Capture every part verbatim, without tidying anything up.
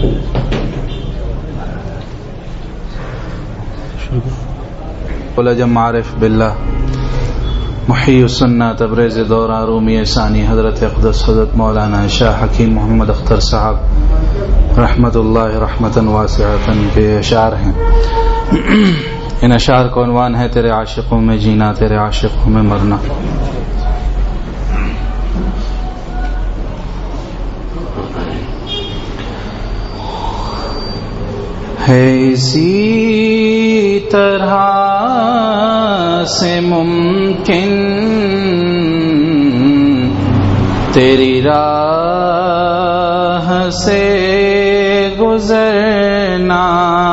ولجم عارف باللہ محی السنہ تبریز دورہ رومی ثانی حضرت اقدس حضرت مولانا شاہ حکیم محمد اختر صاحب رحمت اللہ رحمتاً واسعتاً کے اشعار ہیں. ان اشعار کا عنوان ہے تیرے عاشقوں میں جینا تیرے عاشقوں میں مرنا. ہے اسی طرح سے ممکن تیری راہ سے گزرنا،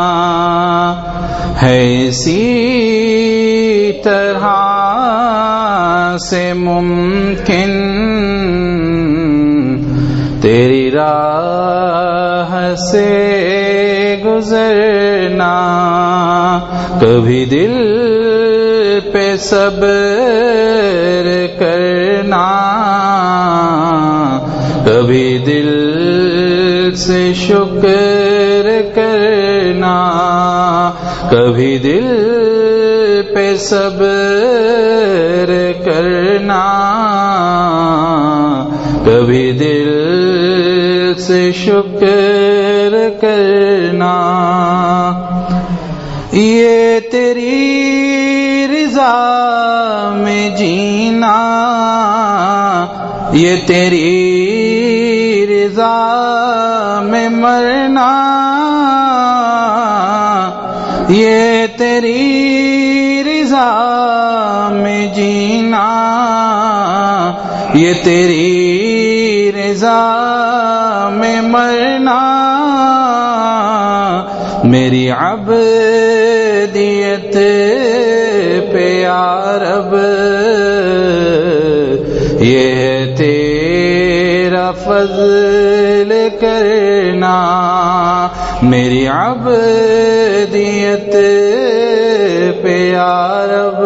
ہے اسی طرح سے ممکن تیری راہ سے گزرنا. کبھی دل پہ صبر کرنا، کبھی دل سے شکر کرنا، کبھی دل پہ صبر کرنا، کبھی دل سے شکر کرنا. یہ تیری رضا میں جینا، یہ تیری رضا میں مرنا، یہ تیری رضا میں جینا، یہ تیری رضا میں مرنا. میری عبدیت پہ یا رب یہ ہے تیرا فضل کرنا. میری عبدیت پہ یا رب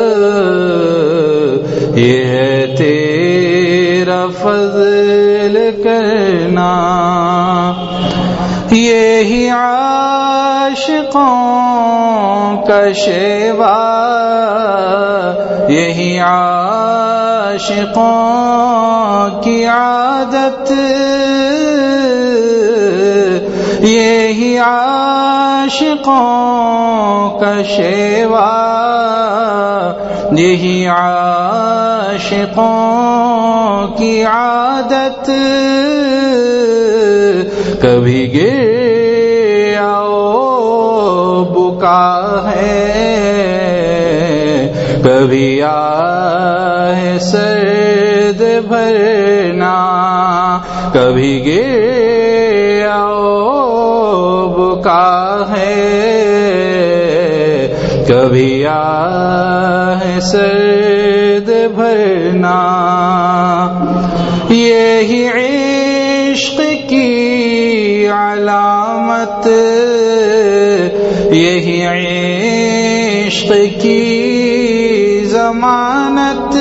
یہ ہے تیرا فضل کرنا. یہی عاشقوں کا شیوا، یہی عاشقوں کی عادت، یہی عاشقوں کا شیوا، یہی عاشقوں کی عادت. کبھی گریا بکا ہے، کبھی آہ سرد بھرنا، کبھی گریا بکا ہے، کبھی آہ سرد بھرنا. یہی عشق کی علامت، یہی عشق کی ضمانت،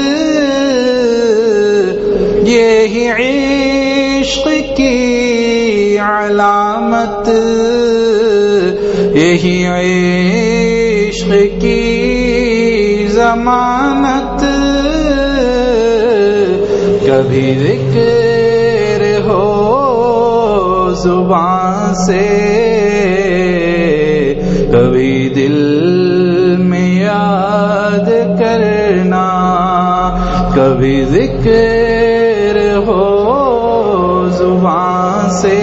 یہی عشق کی علامت، یہی عشق کی ضمانت. کبھی ذکر ہو زبان سے، کبھی دل میں یاد کرنا، کبھی ذکر ہو زبان سے،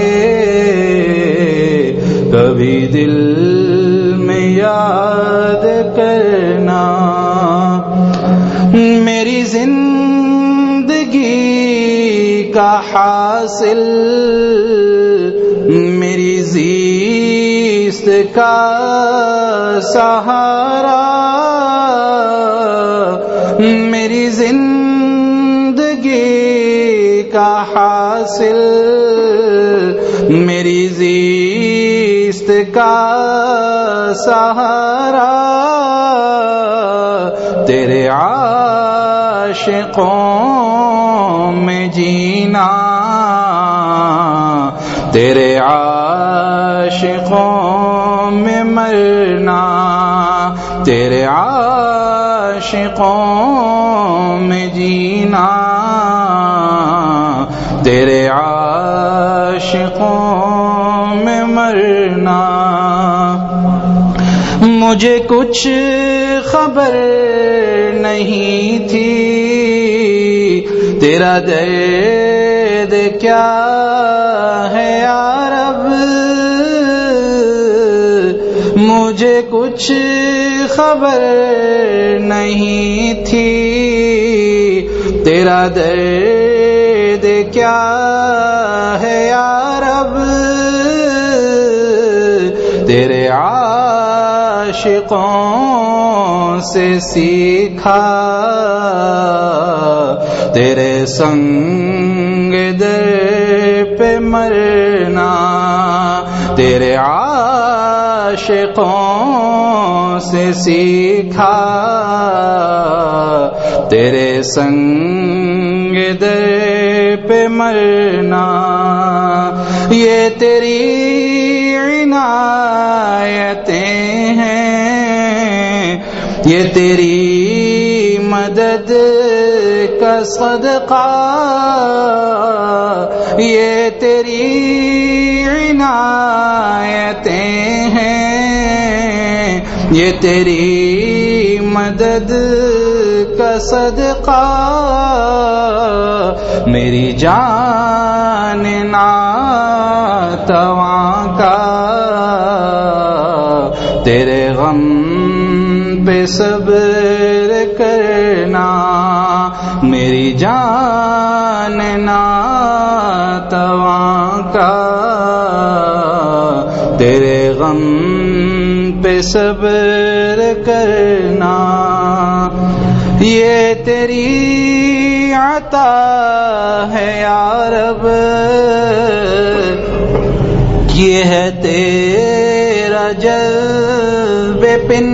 کبھی دل میں یاد کرنا. میری زندگی کا حاصل، میری زیست کا سہارا، میری زندگی کا حاصل، میری زیست کا سہارا. تیرے عاشقوں میں جینا، تیرے عاشقوں میں مرنا، تیرے عاشقوں میں جینا، تیرے عاشقوں میں مرنا۔ مجھے کچھ خبر نہیں تھی تیرا درد کیا ہے یا رب، مجھے کچھ خبر نہیں تھی تیرا درد کیا ہے یا رب، تیرے عاشقوں سے سیکھا تیرے سنگ در پہ مرنا، تیرے عاشقوں سے سیکھا تیرے سنگ در پہ مرنا۔ یہ تیری عنایتیں ہیں، یہ تیری مدد کا صدقہ، یہ تیری عنایتیں ہیں، یہ تیری مدد کا صدقہ، میری جان ناتواں کا تیرے غم پہ صبر کرنا، میری جان ناتواں کا تیرے غم پہ صبر کرنا۔ یہ تیری عطا ہے یا رب، یہ ہے تیرا جلب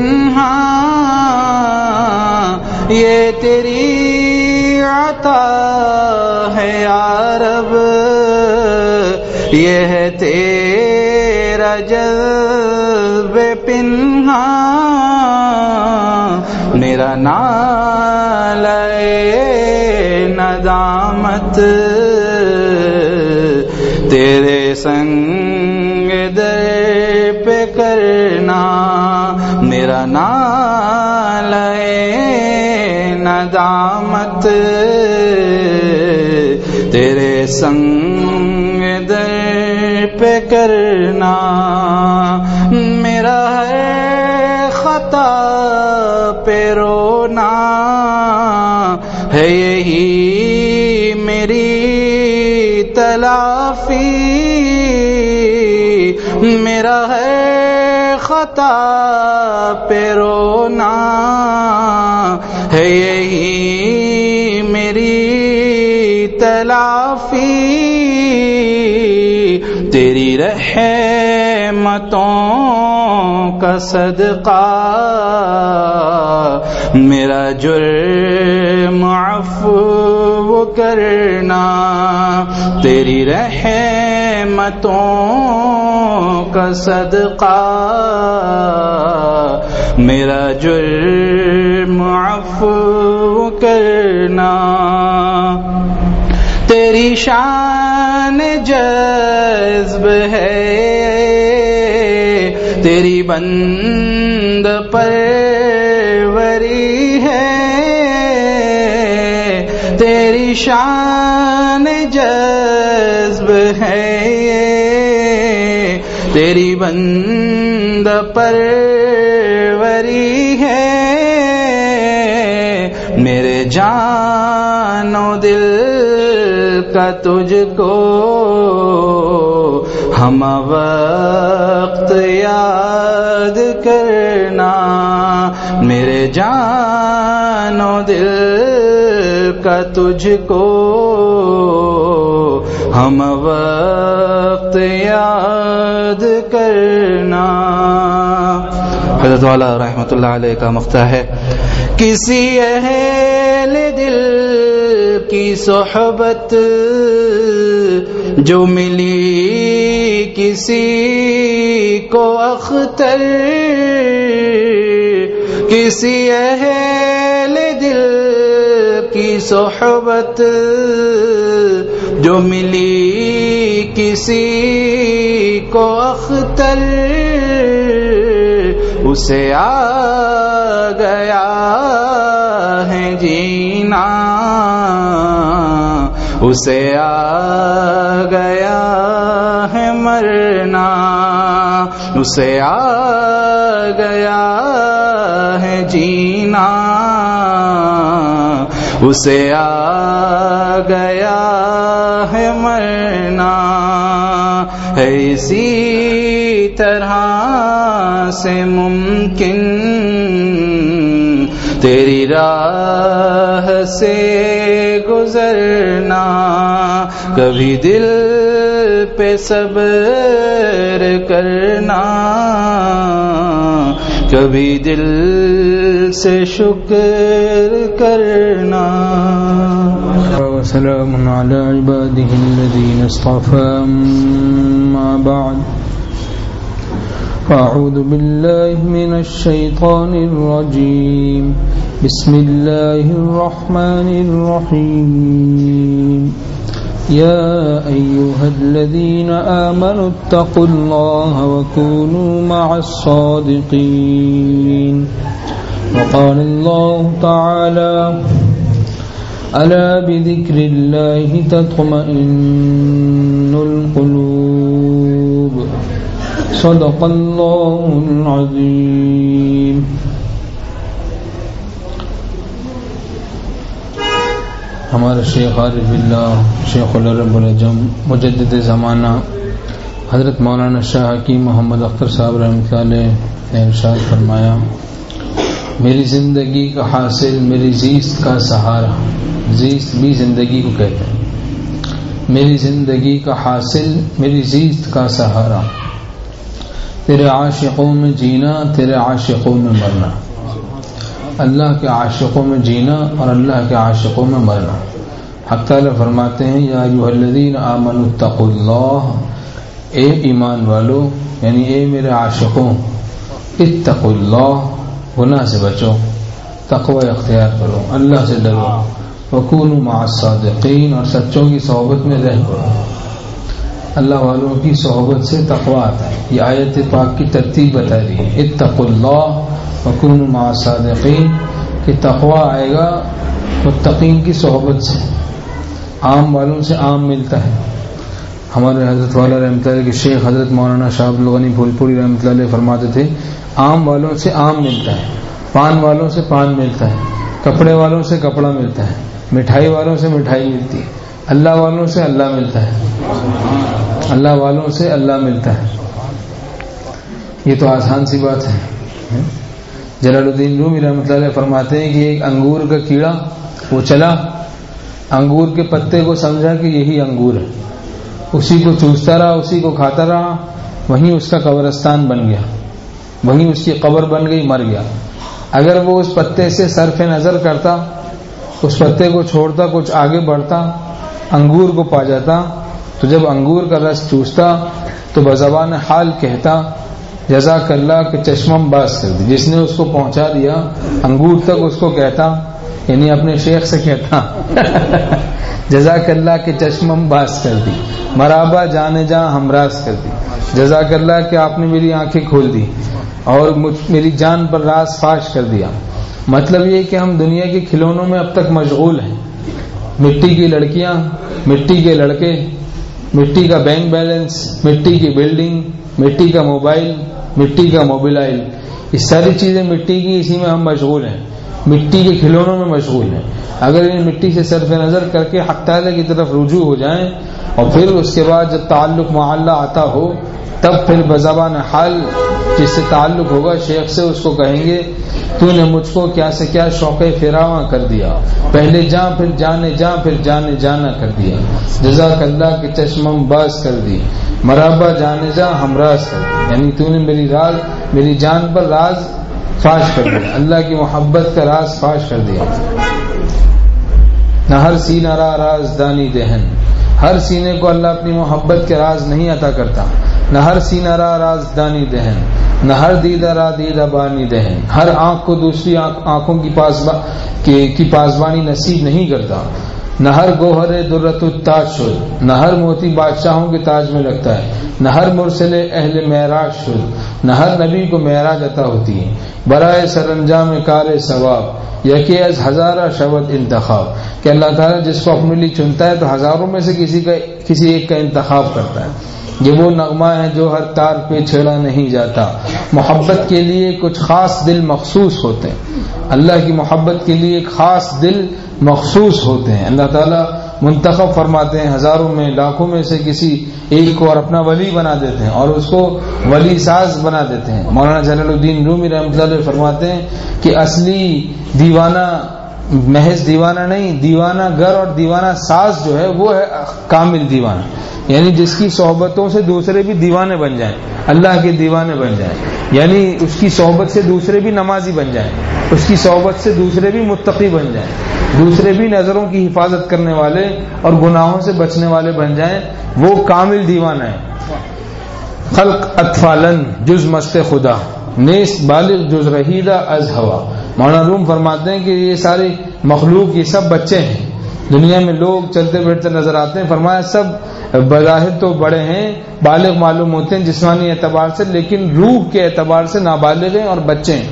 پنہاں، یہ تیری عطا ہے یا رب، یہ ہے تیرا جلب پنہاں، میرا نالے ندامت تیرے سنگ در پہ کرنا، میرا نالے ندامت تیرے سنگ در پہ کرنا، میرا ہر خطا پہ رونا ہے یہی میری تلافی، میرا ہے خطا پہ رونا ہے یہی میری تلافی، تیری رحمتوں کا صدقہ میرا جرم عفو کرنا، تیری رحمتوں کا صدقہ میرا جرم عفو کرنا، تیری شان جذب ہے تیری بند پروری ہے، تیری شان جذب ہے تیری بند پروری ہے، میرے جان و دل کا تجھ کو ہم وقت یاد کرنا، میرے جان و دل کا تجھ کو ہم وقت یاد کرنا۔ حضرت والا رحمۃ اللہ علیہ کا مقطع ہے، کسی اہل دل کی صحبت جو ملی کسی کو اختر کسی اہل دل کی صحبت جو ملی کسی کو اختر اسے آ گیا ہے جینا اسے آ گیا ہے مرنا اسے آ گیا ہے جینا اسے آ گیا ہے مرنا ہے اسی طرح سے ممکن تیری راہ سے گزرنا کبھی دل پہ صبر کرنا کبھی دل سے شکر کرنا وسلام علی عباده الذین اصطفى اما بعد فاعوذ باللہ من الشیطان الرجیم بسم اللہ الرحمن الرحیم یا ایها الذین آمنوا اتقوا اللہ وکونوا مع الصادقین وقال اللہ تعالی ألا بذكر الله تطمئن القلوب صدق الله العظيم. ہمارے شیخ عارف باللہ شیخ العرب العجم مجدد زمانہ حضرت مولانا شاہ حکیم محمد اختر صاحب رحمۃ اللہ علیہ نے ارشاد فرمایا میری زندگی کا حاصل میری زیست کا سہارا. زیست بھی زندگی کو کہتے ہیں. میری زندگی کا حاصل میری زیست کا سہارا تیرے عاشقوں میں جینا تیرے عاشقوں میں مرنا. اللہ کے عاشقوں میں جینا اور اللہ کے عاشقوں میں مرنا. حق تعالی فرماتے ہیں یا ایھا الذین آمنوا اتقوا اللہ اے ایمان والو یعنی اے میرے عاشقوں اتقوا اللہ گناہ سے بچو تقوی اختیار کرو اللہ سے ڈرو وکونوا مع الصادقین اور سچوں کی صحبت میں رہ کرو. اللہ والوں کی صحبت سے تقوی آتا ہے. یہ آیت پاک کی ترتیب بتا رہی ہے اتقوا اللہ وکونوا مع الصادقین کہ تقوی آئے گا متقین کی صحبت سے. عام والوں سے عام ملتا ہے. ہمارے حضرت والا رحمۃ اللہ کے شیخ حضرت مولانا شاہ عبد الغنی پھولپوری رحمۃ اللہ علیہ فرماتے تھے عام والوں سے عام ملتا ہے پان والوں سے پان ملتا ہے کپڑے والوں سے کپڑا ملتا ہے مٹھائی والوں سے مٹھائی ملتی ہے اللہ والوں سے اللہ ملتا ہے اللہ والوں سے اللہ ملتا ہے. یہ تو آسان سی بات ہے. جلال الدین رومی رحمۃ اللہ علیہ فرماتے ہیں کہ ایک انگور کا کیڑا وہ چلا انگور کے پتے کو سمجھا کہ یہی انگور ہے اسی کو چوستا رہا اسی کو کھاتا رہا وہیں اس کا قبرستان بن گیا وہیں اس کی قبر بن گئی مر گیا. اگر وہ اس پتے سے صرف نظر کرتا اس پتے کو چھوڑتا کچھ آگے بڑھتا انگور کو پا جاتا تو جب انگور کا رس چوستا تو بزبان حال کہتا جزاک اللہ کہ چشمم باز کر دی. جس نے اس کو پہنچا دیا انگور تک اس کو کہتا یعنی اپنے شیخ سے کہتا جزاک اللہ کہ چشمم باز کر دی مرابا جانے جاں ہمراز کر دی. جزاک اللہ کہ آپ نے میری آنکھیں کھول دی اور میری جان پر راز فاش کر دیا. مطلب یہ کہ ہم دنیا کے کھلونوں میں اب تک مشغول ہیں. مٹی کی لڑکیاں مٹی کے لڑکے مٹی کا بینک بیلنس مٹی کی بلڈنگ مٹی کا موبائل مٹی کا موبائل یہ ساری چیزیں مٹی کی اسی میں ہم مشغول ہیں. مٹی کے کھلونوں میں مشغول ہیں. اگر ان مٹی سے صرف نظر کر کے حق تعالی کی طرف رجوع ہو جائیں اور پھر اس کے بعد جب تعلق معلّہ آتا ہو تب پھر بزبان حال جس سے تعلق ہوگا شیخ سے اس کو کہیں گے تو نے مجھ کو کیا سے کیا شوق فراواں کر دیا پہلے جاں پھر جانے جاں پھر جانے جانا کر دیا جزاک اللہ کے چشمم باز کر دی مرابا جانے جاں ہمراز کر دی یعنی تو نے میری راز میری جان پر راز فاش کر دیا اللہ کی محبت کا راز فاش کر دیا. نہ ہر سی نہ را راز دانی دہن ہر سینے کو اللہ اپنی محبت کے راز نہیں عطا کرتا. نہ ہر سینہ را راز دانی دہن، نہ ہر دیدہ را دیدہ بانی دہن. ہر آنکھ کو دوسری آنکھوں کی پاسبا کی پاسبانی نصیب نہیں کرتا. نہ ہر گوہر درت التاج شد، نہ ہر موتی بادشاہوں کے تاج میں لگتا ہے. نہ ہر مرسل اہل معراج شد، نہ ہر نبی کو معراج عطا ہوتی ہے. برائے سر انجام کار ثواب یکی از ہزارہ شبد انتخاب، کہ اللہ تعالیٰ جس کو اپنے لیے چنتا ہے تو ہزاروں میں سے کسی کا کسی ایک کا انتخاب کرتا ہے. یہ وہ نغمہ ہے جو ہر تار پہ چھیڑا نہیں جاتا. محبت کے لیے کچھ خاص دل مخصوص ہوتے ہیں. اللہ کی محبت کے لیے ایک خاص دل مخصوص ہوتے ہیں. اللہ تعالیٰ منتخب فرماتے ہیں ہزاروں میں لاکھوں میں سے کسی ایک کو اور اپنا ولی بنا دیتے ہیں اور اس کو ولی ساز بنا دیتے ہیں. مولانا جلال الدین رومی رحمۃ اللہ علیہ فرماتے ہیں کہ اصلی دیوانہ محض دیوانہ نہیں، دیوانہ گر اور دیوانہ ساز جو ہے وہ ہے کامل دیوانہ، یعنی جس کی صحبتوں سے دوسرے بھی دیوانے بن جائیں، اللہ کے دیوانے بن جائیں. یعنی اس کی صحبت سے دوسرے بھی نمازی بن جائیں، اس کی صحبت سے دوسرے بھی متقی بن جائیں، دوسرے بھی نظروں کی حفاظت کرنے والے اور گناہوں سے بچنے والے بن جائیں. وہ کامل دیوانہ ہے. خلق اطفالن جز مست خدا، نیست بالغ جز رہیدہ از ہوا. مولانا روم فرماتے ہیں کہ یہ ساری مخلوق یہ سب بچے ہیں. دنیا میں لوگ چلتے پھرتے نظر آتے ہیں، فرمایا سب بظاہر تو بڑے ہیں، بالغ معلوم ہوتے ہیں جسمانی اعتبار سے، لیکن روح کے اعتبار سے نابالغ ہیں اور بچے ہیں.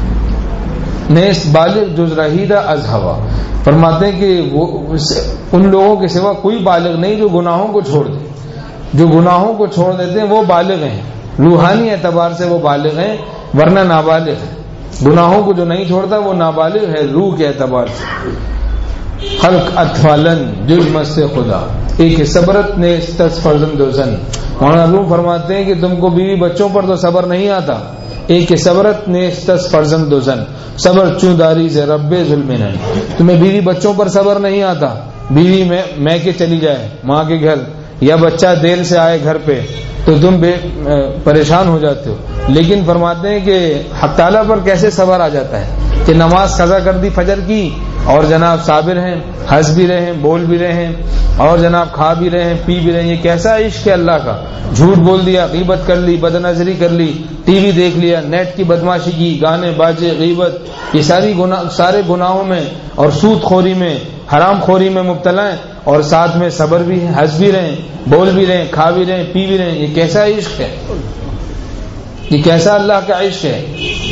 نیست بالغ جز رہیدہ از ہوا، فرماتے ہیں کہ وہ ان لوگوں کے سوا کوئی بالغ نہیں جو گناہوں کو چھوڑ دے. جو گناہوں کو چھوڑ دیتے ہیں وہ بالغ ہیں، روحانی اعتبار سے وہ بالغ ہیں، ورنہ نابالغ ہے. گناہوں کو جو نہیں چھوڑتا وہ نابالغ ہے روح کے اعتبار سے. خلق اطفالن جز مست خدا ایک صبرت نے استس فرزند و زن. مولانا روم فرماتے ہیں کہ تم کو بیوی بچوں پر تو صبر نہیں آتا. ایک صبرت نے استس فرزند و زن صبر چوں داری سے رب ظلم نہیں. تمہیں بیوی بچوں پر صبر نہیں آتا، بیوی میں میں کے چلی جائے ماں کے گھر یا بچہ دیر سے آئے گھر پہ تو تم بے پریشان ہو جاتے ہو. لیکن فرماتے ہیں کہ حق تعالیٰ پر کیسے صبر آ جاتا ہے کہ نماز قضا کر دی فجر کی اور جناب صابر ہیں، ہنس بھی رہے ہیں، بول بھی رہے ہیں اور جناب کھا بھی رہے ہیں، پی بھی رہے ہیں. یہ کیسا عشق ہے اللہ کا. جھوٹ بول دیا، غیبت کر لی، بد نظری کر لی، ٹی وی دیکھ لیا، نیٹ کی بدماشی کی، گانے باجے، غیبت، یہ ساری گناہ سارے گناہوں میں اور سود خوری میں، حرام خوری میں مبتلا ہیں اور ساتھ میں صبر بھی ہے، ہنس بھی رہے ہیں، بول بھی رہے ہیں، کھا بھی رہے ہیں، پی بھی رہے ہیں. یہ کیسا عشق ہے، یہ کیسا اللہ کا عشق ہے.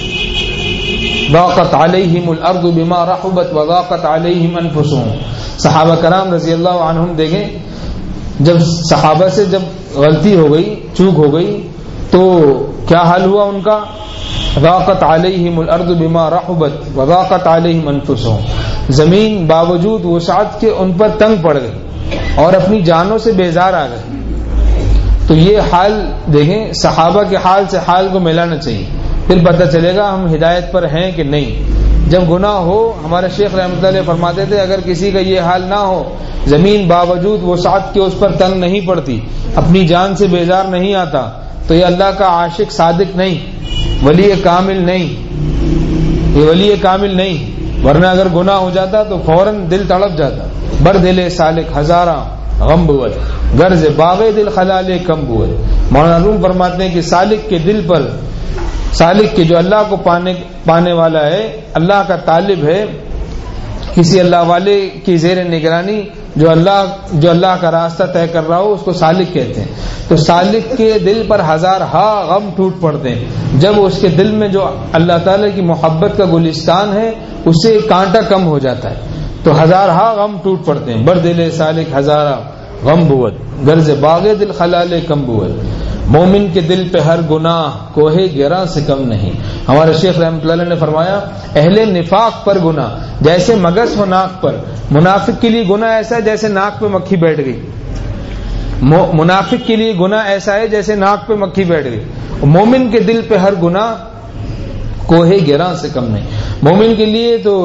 ضاقت علیہم الارض بما رحبت وضاقت علیہم انفسهم. صحابہ کرام رضی اللہ عنہم دیکھیں، جب صحابہ سے جب غلطی ہو گئی، چوک ہو گئی تو کیا حال ہوا ان کا؟ ضاقت علیہم الارض بما رحبت وضاقت علیہم انفسهم. زمین باوجود وسعت کے ان پر تنگ پڑ گئی اور اپنی جانوں سے بیزار آ گئے. تو یہ حال دیکھیں، صحابہ کے حال سے حال کو ملانا چاہیے، پھر پتہ چلے گا ہم ہدایت پر ہیں کہ نہیں. جب گناہ ہو، ہمارے شیخ رحمۃ اللہ علیہ فرماتے تھے اگر کسی کا یہ حال نہ ہو، زمین باوجود وسعت کے اس پر تنگ نہیں پڑتی، اپنی جان سے بیزار نہیں آتا، تو یہ اللہ کا عاشق صادق نہیں، ولی کامل نہیں، یہ ولی کامل نہیں. ورنہ اگر گناہ ہو جاتا تو فوراً دل تڑپ جاتا. بر دل سالک ہزارہ غم بود غرض باغ دل خلال کم بود. مولانا روم فرماتے ہیں کہ سالک کے دل پر، سالک کے جو اللہ کو پانے پانے والا ہے، اللہ کا طالب ہے، کسی اللہ والے کی زیر نگرانی جو اللہ جو اللہ کا راستہ طے کر رہا ہو اس کو سالک کہتے ہیں. تو سالک کے دل پر ہزار ہا غم ٹوٹ پڑتے ہیں جب اس کے دل میں جو اللہ تعالی کی محبت کا گلستان ہے اس سے کانٹا کم ہو جاتا ہے تو ہزار ہا غم ٹوٹ پڑتے ہیں. بر دل سالک ہزارہ غم بود غرض باغ دل خلال کم بود. مومن کے دل پہ ہر گناہ کوہ گراں سے کم نہیں. ہمارے شیخ رحمۃ اللہ نے فرمایا اہل نفاق پر گناہ جیسے مگس ہو ناک پر. منافق کے لیے گناہ ایسا ہے جیسے ناک پہ مکھی بیٹھ گئی. منافق کے لیے گناہ ایسا ہے جیسے ناک پہ مکھی بیٹھ گئی. مومن کے دل پہ ہر گناہ کوہ گراں سے کم نہیں. مومن کے لیے تو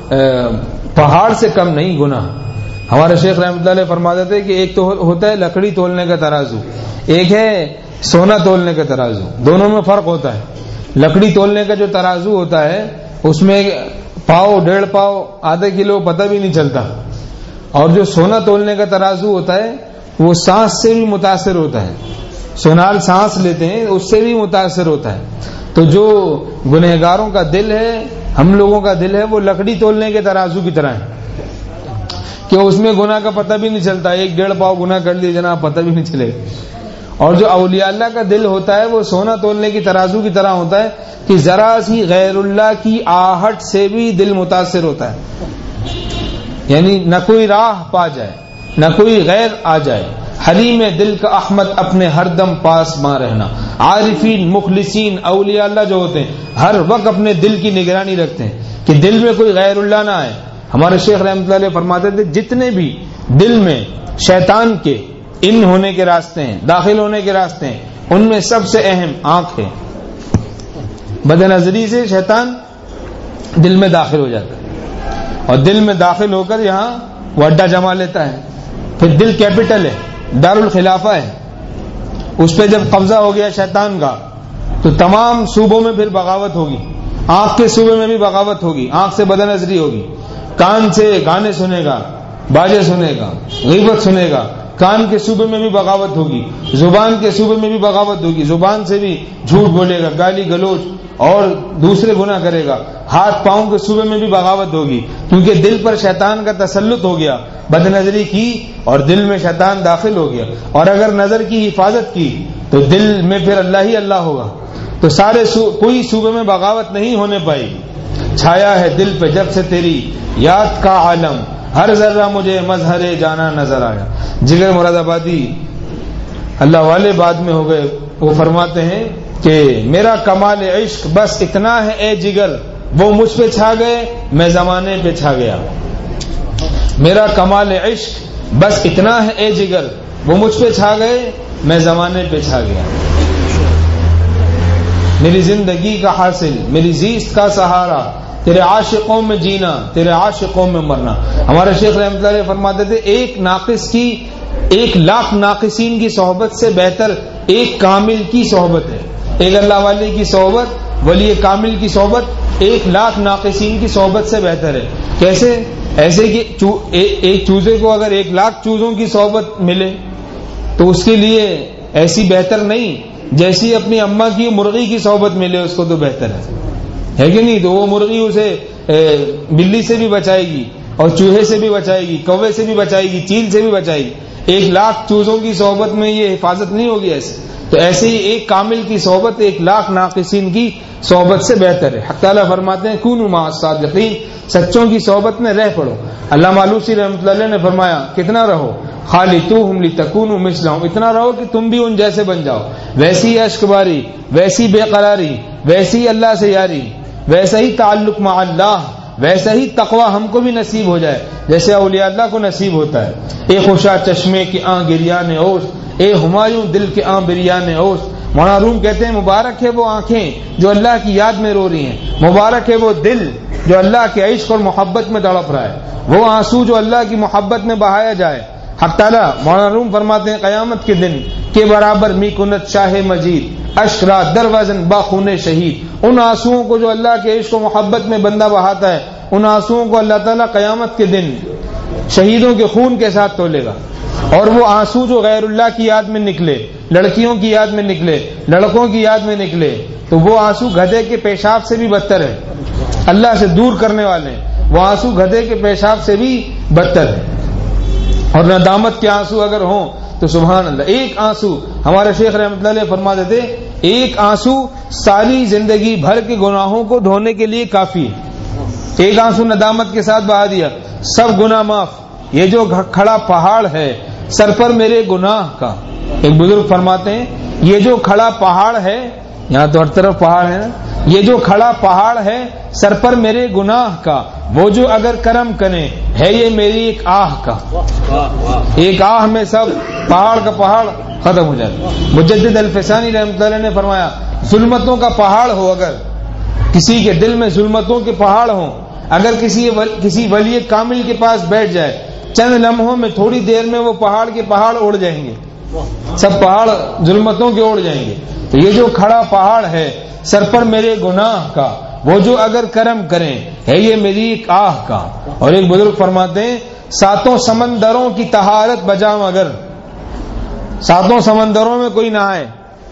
پہاڑ سے کم نہیں گناہ. ہمارے شیخ رحمۃ اللہ علیہ فرماتے تھے کہ ایک تو ہوتا ہے لکڑی تولنے کا ترازو، ایک ہے سونا تولنے کا ترازو. دونوں میں فرق ہوتا ہے. لکڑی تولنے کا جو ترازو ہوتا ہے اس میں پاؤ ڈیڑھ پاؤ آدھا کلو پتہ بھی نہیں چلتا، اور جو سونا تولنے کا ترازو ہوتا ہے وہ سانس سے بھی متاثر ہوتا ہے، سونال سانس لیتے ہیں اس سے بھی متاثر ہوتا ہے. تو جو گنہگاروں کا دل ہے، ہم لوگوں کا دل ہے، وہ لکڑی تولنے کے ترازو کی طرح ہے کہ اس میں گناہ کا پتہ بھی نہیں چلتا، ایک ڈیڑھ پاؤ گناہ کر لیے جناب پتہ بھی نہیں چلے. اور جو اولیاء اللہ کا دل ہوتا ہے وہ سونا تولنے کی ترازو کی طرح ہوتا ہے کہ ذرا سی غیر اللہ کی آہٹ سے بھی دل متاثر ہوتا ہے. یعنی نہ کوئی راہ پا جائے، نہ کوئی غیر آ جائے. حلیم دل کا احمد اپنے ہر دم پاس ماں رہنا. عارفین مخلصین اولیاء اللہ جو ہوتے ہیں ہر وقت اپنے دل کی نگرانی رکھتے ہیں کہ دل میں کوئی غیر اللہ نہ آئے. ہمارے شیخ رحمۃ اللہ علیہ فرماتے تھے جتنے بھی دل میں شیطان کے ان ہونے کے راستے ہیں، داخل ہونے کے راستے ہیں، ان میں سب سے اہم آنکھ ہے. بد نظری سے شیطان دل میں داخل ہو جاتا ہے اور دل میں داخل ہو کر یہاں وہ اڈا جما لیتا ہے. پھر دل کیپٹل ہے، دارالخلافہ ہے. اس پہ جب قبضہ ہو گیا شیطان کا تو تمام صوبوں میں پھر بغاوت ہوگی. آنکھ کے صوبے میں بھی بغاوت ہوگی، آنکھ سے بد نظری ہوگی. کان سے گانے سنے گا، باجے سنے گا، غیبت سنے گا. کان کے صوبے میں بھی بغاوت ہوگی، زبان کے صوبے میں بھی بغاوت ہوگی. زبان سے بھی جھوٹ بولے گا، گالی گلوچ اور دوسرے گناہ کرے گا. ہاتھ پاؤں کے صوبے میں بھی بغاوت ہوگی کیونکہ دل پر شیطان کا تسلط ہو گیا. بد نظری کی اور دل میں شیطان داخل ہو گیا. اور اگر نظر کی حفاظت کی تو دل میں پھر اللہ ہی اللہ ہوگا. تو سارے سو کوئی صوبے میں بغاوت نہیں ہونے پائے گی. چھایا ہے دل پہ جب سے تیری یاد کا عالم، ہر ذرہ مجھے مظہر جانا نظر آیا. جگر مراد آبادی اللہ والے بعد میں ہو گئے، وہ فرماتے ہیں کہ میرا کمال عشق بس اتنا ہے اے جگر، وہ مجھ پہ چھا گئے میں زمانے پہ چھا گیا. میرا کمال عشق بس اتنا ہے اے جگر، وہ مجھ پہ چھا گئے میں زمانے پہ چھا گیا. میری زندگی کا حاصل، میری زیست کا سہارا، تیرے عاشقوں میں جینا، تیرے عاشقوں میں مرنا. ہمارے شیخ رحمۃ اللہ علیہ فرماتے تھے ایک ناقص کی ایک لاکھ ناقصین کی صحبت سے بہتر ایک کامل کی صحبت ہے. ایک اللہ والے کی صحبت، ولی کامل کی صحبت ایک لاکھ ناقصین کی صحبت سے بہتر ہے. کیسے؟ ایسے کہ ایک چوزے کو اگر ایک لاکھ چوزوں کی صحبت ملے تو اس کے لیے ایسی بہتر نہیں جیسی اپنی اماں کی مرغی کی صحبت ملے اس کو تو بہتر ہے، ہے کہ نہیں؟ تو وہ مرغی اسے بلی سے بھی بچائے گی اور چوہے سے بھی بچائے گی، کوے سے بھی بچائے گی، چیل سے بھی بچائے گی. ایک لاکھ چوزوں کی صحبت میں یہ حفاظت نہیں ہوگی ایسے. تو ایسے ہی ایک کامل کی صحبت ایک لاکھ ناقصین کی صحبت سے بہتر ہے. حق تعالیٰ فرماتے ہیں کونوا مع الصادقین، سچوں کی صحبت میں رہ پڑو. علامہ آلوسی رحمۃ اللہ علیہ نے فرمایا کتنا رہو، خالطوہم لتکونوا مثلہم، اتنا رہو کہ تم بھی ان جیسے بن جاؤ. ویسی اشک باری، ویسی بے قراری، ویسی اللہ سے یاری، ویسا ہی تعلق مع اللہ، ویسا ہی تقوی ہم کو بھی نصیب ہو جائے جیسے اولیاء اللہ کو نصیب ہوتا ہے. اے خوشا چشمے کی آں گریان اوس، اے ہمایوں دل کے آں بریان اوس. مولانا روم کہتے ہیں مبارک ہے وہ آنکھیں جو اللہ کی یاد میں رو رہی ہیں، مبارک ہے وہ دل جو اللہ کے عشق اور محبت میں تڑپ رہا ہے، وہ آنسو جو اللہ کی محبت میں بہایا جائے. حق تعالیٰ مولانا روم فرماتے ہیں قیامت کے دن کے برابر می کنت شاہ مجید اشرا در وزن باخون شہید. ان آنسوؤں کو جو اللہ کے عشق و محبت میں بندہ بہاتا ہے، ان آنسوؤں کو اللہ تعالیٰ قیامت کے دن شہیدوں کے خون کے ساتھ تولے گا. اور وہ آنسو جو غیر اللہ کی یاد میں نکلے، لڑکیوں کی یاد میں نکلے، لڑکوں کی یاد میں نکلے، تو وہ آنسو گدھے کے پیشاب سے بھی بدتر ہے، اللہ سے دور کرنے والے. وہ آنسو گدھے کے پیشاب سے بھی بدتر ہے. اور ندامت کے آنسو اگر ہوں تو سبحان اللہ. ایک آنسو، ہمارے شیخ رحمۃ اللہ علیہ فرماتے تھے ایک آنسو ساری زندگی بھر کے گناہوں کو دھونے کے لیے کافی ہے. ایک آنسو ندامت کے ساتھ بہا دیا، سب گناہ معاف. یہ جو کھڑا پہاڑ ہے سر پر میرے گناہ کا. ایک بزرگ فرماتے ہیں یہ جو کھڑا پہاڑ ہے، یہاں تو ہر طرف پہاڑ ہے نا، یہ جو کھڑا پہاڑ ہے سر پر میرے گناہ کا، وہ جو اگر کرم کرے ہے یہ میری ایک آہ کا. ایک آہ میں سب پہاڑ کا پہاڑ ختم ہو جاتا. مجدد الفسانی رحمۃ اللہ نے فرمایا ظلمتوں کا پہاڑ ہو، اگر کسی کے دل میں ظلمتوں کے پہاڑ ہوں، اگر کسی کسی ولی کامل کے پاس بیٹھ جائے چند لمحوں میں، تھوڑی دیر میں وہ پہاڑ کے پہاڑ اڑ جائیں گے، سب پہاڑ ظلمتوں کے اڑ جائیں گے. تو یہ جو کھڑا پہاڑ ہے سر پر میرے گناہ کا، وہ جو اگر کرم کریں ہے یہ میری ایک آہ کا. اور ایک بزرگ فرماتے ہیں ساتوں سمندروں کی طہارت بجا مگر ساتوں سمندروں میں کوئی نہائے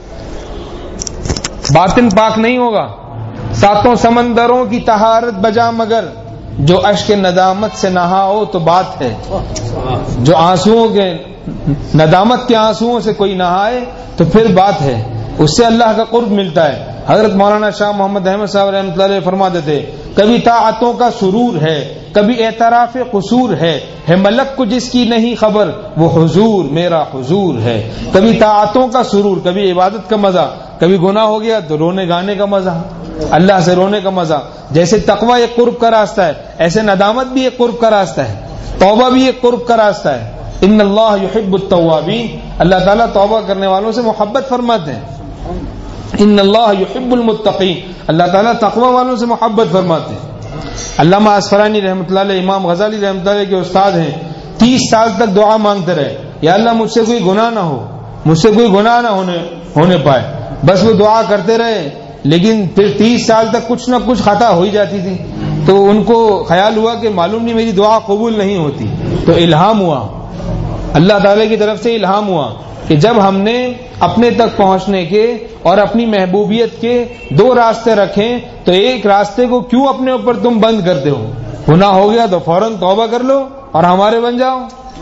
باطن پاک نہیں ہوگا. ساتوں سمندروں کی طہارت بجا مگر جو اشک ندامت سے نہا ہو تو بات ہے. جو آنسوؤں کے ندامت کے آنسوؤں سے کوئی نہائے تو پھر بات ہے, اس سے اللہ کا قرب ملتا ہے. حضرت مولانا شاہ محمد احمد صاحب رحمۃ اللہ علیہ فرماتے تھے کبھی طاعتوں کا سرور ہے کبھی اعتراف قصور ہے, ہے ملک کو جس کی نہیں خبر وہ حضور میرا حضور ہے. کبھی طاعتوں کا سرور, کبھی عبادت کا مزہ, کبھی گناہ ہو گیا تو رونے گانے کا مزہ, اللہ سے رونے کا مزہ. جیسے تقوی ایک قرب کا راستہ ہے ایسے ندامت بھی ایک قرب کا راستہ ہے, توبہ بھی ایک قرب کا راستہ ہے. ان اللہ یحب التوابین, اللہ تعالیٰ توبہ کرنے والوں سے محبت فرماتے ہیں. ان اللہ یحب المتقین, اللہ تعالیٰ تقوی والوں سے محبت فرماتے ہیں. علامہ اصفہانی رحمۃ اللہ علیہ, امام غزالی رحمۃ اللہ علیہ کے استاد ہیں, تیس سال تک دعا مانگتے رہے یا اللہ مجھ سے کوئی گناہ نہ ہو, مجھ سے کوئی گناہ نہ ہونے ہونے پائے. بس وہ دعا کرتے رہے لیکن پھر تیس سال تک کچھ نہ کچھ خطا ہو ہی جاتی تھی. تو ان کو خیال ہوا کہ معلوم نہیں میری دعا قبول نہیں ہوتی. تو الہام ہوا, اللہ تعالی کی طرف سے الہام ہوا کہ جب ہم نے اپنے تک پہنچنے کے اور اپنی محبوبیت کے دو راستے رکھیں تو ایک راستے کو کیوں اپنے اوپر تم بند کرتے ہو؟ گناہ ہو گیا تو فوراً توبہ کر لو اور ہمارے بن جاؤ.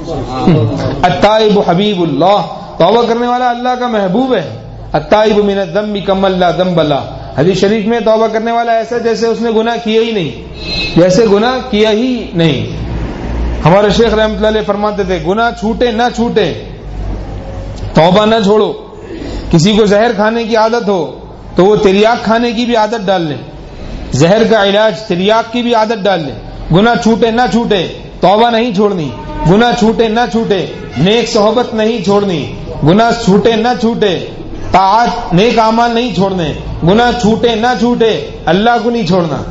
التائب حبیب اللہ, توبہ کرنے والا اللہ کا محبوب ہے. التائب من الذنب کمن لا ذنب له, حدیث شریف میں توبہ کرنے والا ایسا جیسے اس نے گناہ کیا ہی نہیں, جیسے گناہ کیا ہی نہیں. ہمارے شیخ رحمۃ اللہ علیہ فرماتے تھے گناہ چھوٹے نہ چھوٹے توبہ نہ چھوڑو. کسی کو زہر کھانے کی عادت ہو تو وہ تریاک کھانے کی بھی عادت ڈال لے, زہر کا علاج تریاک کی بھی عادت ڈال لے. گناہ چھوٹے نہ چھوٹے توبہ نہیں چھوڑنی, گناہ چھوٹے نہ چھوٹے نیک صحبت نہیں چھوڑنی, گناہ چھوٹے نہ چھوٹے طاعت نیک اعمال نہیں چھوڑنے, گناہ چھوٹے نہ چھوٹے اللہ کو نہیں چھوڑنا,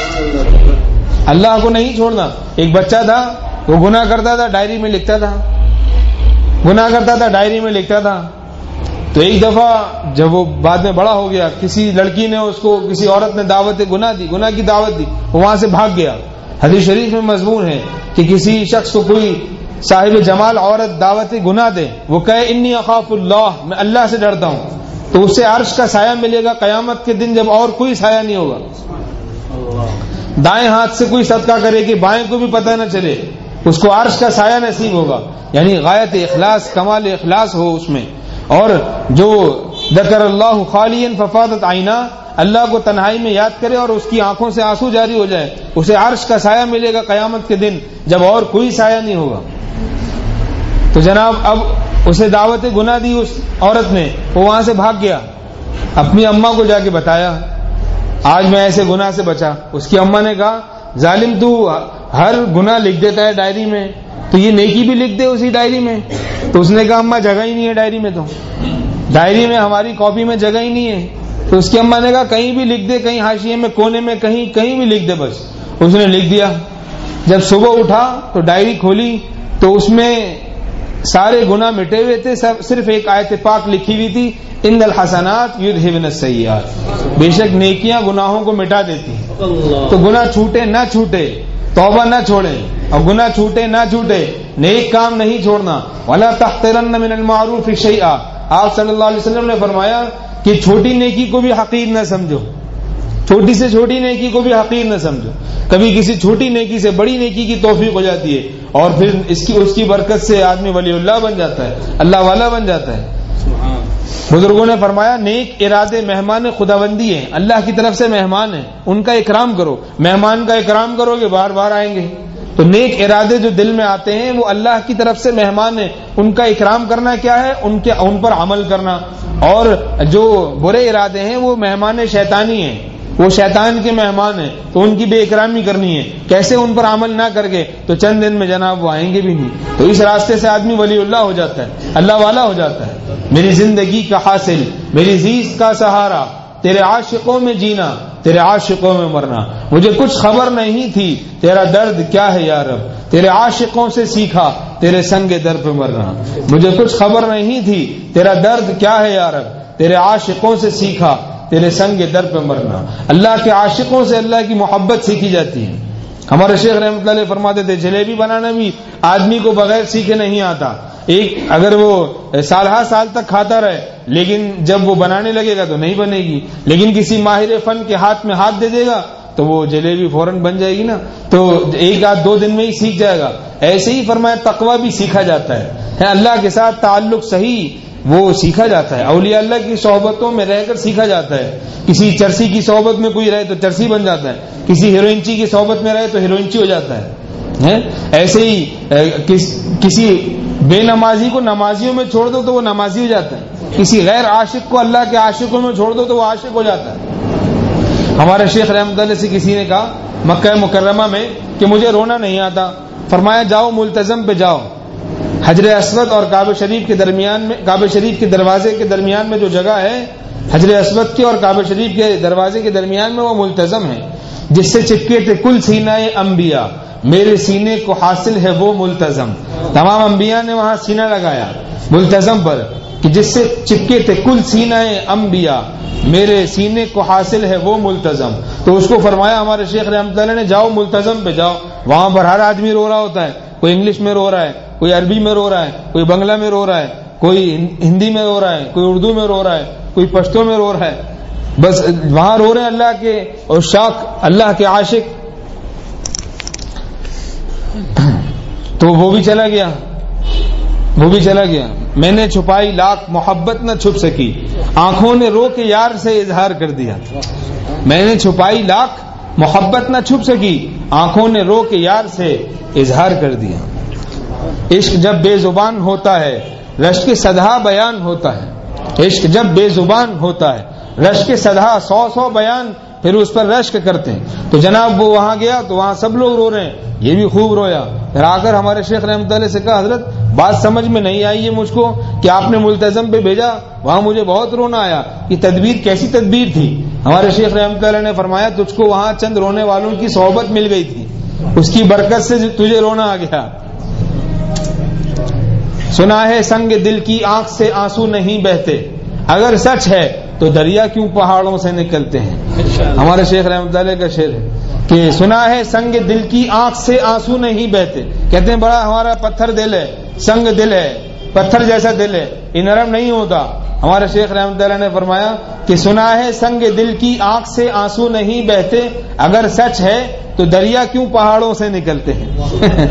اللہ کو نہیں چھوڑنا. ایک بچہ تھا وہ گناہ کرتا تھا ڈائری میں لکھتا تھا, گناہ کرتا تھا ڈائری میں لکھتا تھا. تو ایک دفعہ جب وہ بعد میں بڑا ہو گیا کسی لڑکی نے اس کو, کسی عورت نے دعوت گناہ دی, گناہ کی دعوت دی, وہ وہاں سے بھاگ گیا. حدیث شریف میں مضمون ہے کہ کسی شخص کو کوئی صاحب جمال عورت دعوت گناہ دے, وہ کہے انی اخاف اللہ, میں اللہ سے ڈرتا ہوں, تو اسے عرش کا سایہ ملے گا قیامت کے دن جب اور کوئی سایہ نہیں ہوگا. دائیں ہاتھ سے کوئی صدقہ کرے کہ بائیں کو بھی پتہ نہ چلے, اس کو عرش کا سایہ نصیب ہوگا. یعنی غایت اخلاص, کمال اخلاص ہو اس میں. اور جو ذکر اللہ خالیا ففاضت عینا, اللہ کو تنہائی میں یاد کرے اور اس کی آنکھوں سے آنسو جاری ہو جائے, اسے عرش کا سایہ ملے گا قیامت کے دن جب اور کوئی سایہ نہیں ہوگا. تو جناب اب اسے دعوت گناہ دی اس عورت نے, وہ وہاں سے بھاگ گیا, اپنی اماں کو جا کے بتایا آج میں ایسے گناہ سے بچا. اس کی اماں نے کہا ظالم تو ہر گناہ لکھ دیتا ہے ڈائری میں, تو یہ نیکی بھی لکھ دے اسی ڈائری میں. تو اس نے کہا اماں جگہ ہی نہیں ہے ڈائری میں, تو ڈائری میں ہماری کاپی میں جگہ ہی نہیں ہے. تو اس کی اماں نے کہا کہیں بھی لکھ دے, کہیں حاشیے میں کونے میں کہیں کہیں بھی لکھ دے. بس اس نے لکھ دیا. جب صبح اٹھا تو ڈائری کھولی تو اس میں سارے گناہ مٹے ہوئے تھے, صرف ایک آیت پاک لکھی ہوئی تھی ان الحسنات یذھبن السیئات, بے شک نیکیاں گناہوں کو مٹا دیتی. تو گناہ چھوٹے نہ چھوٹے توبہ نہ چھوڑیں, اور گناہ چھوٹے نہ چھوٹے نیک کام نہیں چھوڑنا. ولا تحقرن من المعروف شیئا, آپ صلی اللہ علیہ وسلم نے فرمایا کہ چھوٹی نیکی کو بھی حقیر نہ سمجھو, چھوٹی سے چھوٹی نیکی کو بھی حقیر نہ سمجھو. کبھی کسی چھوٹی نیکی سے بڑی نیکی کی توفیق ہو جاتی ہے اور پھر اس کی اس کی برکت سے آدمی ولی اللہ بن جاتا ہے, اللہ والا بن جاتا ہے. بزرگوں نے فرمایا نیک ارادے مہمان خداوندی ہیں, اللہ کی طرف سے مہمان ہیں, ان کا اکرام کرو. مہمان کا اکرام کرو گے بار بار آئیں گے. تو نیک ارادے جو دل میں آتے ہیں وہ اللہ کی طرف سے مہمان ہیں, ان کا اکرام کرنا کیا ہے, ان کے ان پر عمل کرنا. اور جو برے ارادے ہیں وہ مہمان شیطانی ہیں, وہ شیطان کے مہمان ہیں, تو ان کی بے اکرامی کرنی ہے. کیسے ان پر عمل نہ کر کے تو چند دن میں جناب وہ آئیں گے بھی نہیں. تو اس راستے سے آدمی ولی اللہ ہو جاتا ہے, اللہ والا ہو جاتا ہے. میری زندگی کا حاصل, میری زیست کا سہارا, تیرے عاشقوں میں جینا, تیرے عاشقوں میں مرنا. مجھے کچھ خبر نہیں تھی تیرا درد کیا ہے یا رب, تیرے عاشقوں سے سیکھا تیرے سنگ در پہ مرنا. مجھے کچھ خبر نہیں تھی تیرا درد کیا ہے یا رب, تیرے عاشقوں سے سیکھا تیرے سنگ در پہ مرنا. اللہ کے عاشقوں سے اللہ کی محبت سیکھی جاتی ہے. ہمارے شیخ رحمۃ اللہ علیہ فرماتے تھے جلیبی بنانا بھی آدمی کو بغیر سیکھے نہیں آتا. ایک اگر وہ سال ہر سال تک کھاتا رہے لیکن جب وہ بنانے لگے گا تو نہیں بنے گی، لیکن کسی ماہر فن کے ہاتھ میں ہاتھ دے دے گا تو وہ جلیبی فوراً بن جائے گی نا، تو ایک آدھ دو دن میں ہی سیکھ جائے گا۔ ایسے ہی فرمایا تقویٰ بھی سیکھا جاتا ہے، اللہ کے ساتھ تعلق صحیح وہ سیکھا جاتا ہے، اولیاء اللہ کی صحبتوں میں رہ کر سیکھا جاتا ہے۔ کسی چرسی کی صحبت میں کوئی رہے تو چرسی بن جاتا ہے، کسی ہیروئنچی کی صحبت میں رہے تو ہیروئنچی ہو جاتا ہے۔ ایسے ہی کسی بے نمازی کو نمازیوں میں چھوڑ دو تو وہ نمازی ہو جاتا ہے، کسی غیر عاشق کو اللہ کے عاشقوں میں چھوڑ دو تو وہ عاشق ہو جاتا ہے۔ ہمارے شیخ رحمۃ اللہ سے کسی نے کہا مکہ مکرمہ میں کہ مجھے رونا نہیں آتا، فرمایا جاؤ ملتزم پہ جاؤ، حجر اسود اور کعبہ شریف کے درمیان میں، کعبہ شریف کے دروازے کے درمیان میں جو جگہ ہے حجر اسود کے اور کعبہ شریف کے دروازے کے درمیان میں، وہ ملتزم ہے جس سے چپکے تھے کل سینہ انبیاء، میرے سینے کو حاصل ہے وہ ملتزم۔ تمام انبیاء نے وہاں سینہ لگایا ملتزم پر کہ جس سے چپکے تھے کل سینہ انبیاء، میرے سینے کو حاصل ہے وہ ملتزم۔ تو اس کو فرمایا ہمارے شیخ رحمۃ اللہ نے جاؤ ملتزم پہ جاؤ، وہاں پر ہر آدمی رو رہا ہوتا ہے، کوئی انگلش میں رو رہا ہے، کوئی عربی میں رو رہا ہے، کوئی بنگلہ میں رو رہا ہے، کوئی ہندی میں رو رہا ہے، کوئی اردو میں رو رہا ہے، کوئی پشتو میں رو رہا ہے، بس وہاں رو رہے ہیں اللہ کے عشاق، اللہ کے عاشق۔ تو وہ بھی چلا گیا، وہ بھی چلا گیا۔ میں نے چھپائی لاکھ محبت نہ چھپ سکی، آنکھوں نے رو کے یار سے اظہار کر دیا۔ میں نے چھپائی لاکھ محبت نہ چھپ سکی، آنکھوں نے رو کے یار سے اظہار کر دیا۔ عشق جب بے زبان ہوتا ہے رشک صدہا بیان ہوتا ہے، عشق جب بے زبان ہوتا ہے رشک صدہا، سو سو بیان پھر اس پر رشک کرتے ہیں۔ تو جناب وہ وہاں گیا تو وہاں سب لوگ رو رہے ہیں، یہ بھی خوب رویا۔ پھر آ کر ہمارے شیخ رحمۃ اللہ سے کہا حضرت بات سمجھ میں نہیں آئی ہے مجھ کو کہ آپ نے ملتزم پہ بھیجا، وہاں مجھے بہت رونا آیا، یہ تدبیر کیسی تدبیر تھی؟ ہمارے شیخ رحمۃ اللہ نے فرمایا تجھ کو وہاں چند رونے والوں کی صحبت مل گئی تھی، اس کی برکت سے تجھے رونا آ گیا۔ سنا ہے سنگ دل کی آنکھ سے آنسو نہیں بہتے، اگر سچ ہے تو دریا کیوں پہاڑوں سے نکلتے ہیں۔ ہمارے شیخ رحمۃ اللہ کا شعر ہے کہ سنا ہے سنگ دل کی آنکھ سے آنسو نہیں بہتے، کہتے ہیں بڑا ہمارا پتھر دل ہے، سنگ دل ہے، پتھر جیسا دل ہے، یہ نرم نہیں ہوتا۔ ہمارے شیخ رحمۃ اللہ نے فرمایا کہ سنا ہے سنگ دل کی آنکھ سے آنسو نہیں بہتے، اگر سچ ہے تو دریا کیوں پہاڑوں سے نکلتے ہیں۔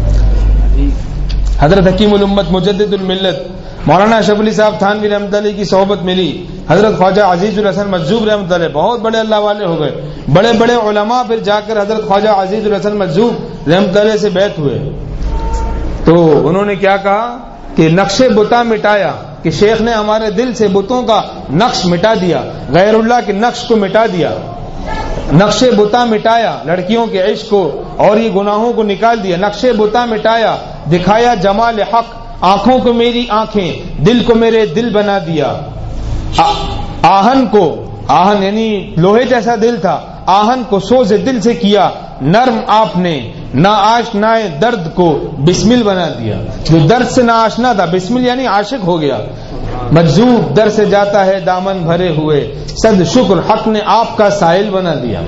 حضرت حکیم الامت مجدد الملت مولانا اشرف علی صاحب تھانوی رحمۃ اللہ کی صحبت ملی، حضرت خواجہ عزیز الحسن مجذوب رحمۃ اللہ بہت بڑے اللہ والے ہو گئے، بڑے بڑے علماء پھر جا کر حضرت خواجہ عزیز الحسن مجذوب رحمۃ اللہ سے بیعت ہوئے۔ تو انہوں نے کیا کہا کہ نقش بتا مٹایا، کہ شیخ نے ہمارے دل سے بتوں کا نقش مٹا دیا، غیر اللہ کے نقش کو مٹا دیا، نقش بتا مٹایا، لڑکیوں کے عشق کو اور یہ گناہوں کو نکال دیا، نقش بتا مٹایا، دکھایا جمال حق، آنکھوں کو میری آنکھیں، دل کو میرے دل بنا دیا، آہن کو، آہن یعنی لوہے جیسا دل تھا، آہن کو سوز دل سے کیا نرم، آپ نے نا آشنائے درد کو بسمل بنا دیا، جو درد سے نا آشنا تھا بسمل یعنی عاشق ہو گیا۔ مجذوب در سے جاتا ہے دامن بھرے ہوئے، صد شکر حق نے آپ کا سائل بنا دیا۔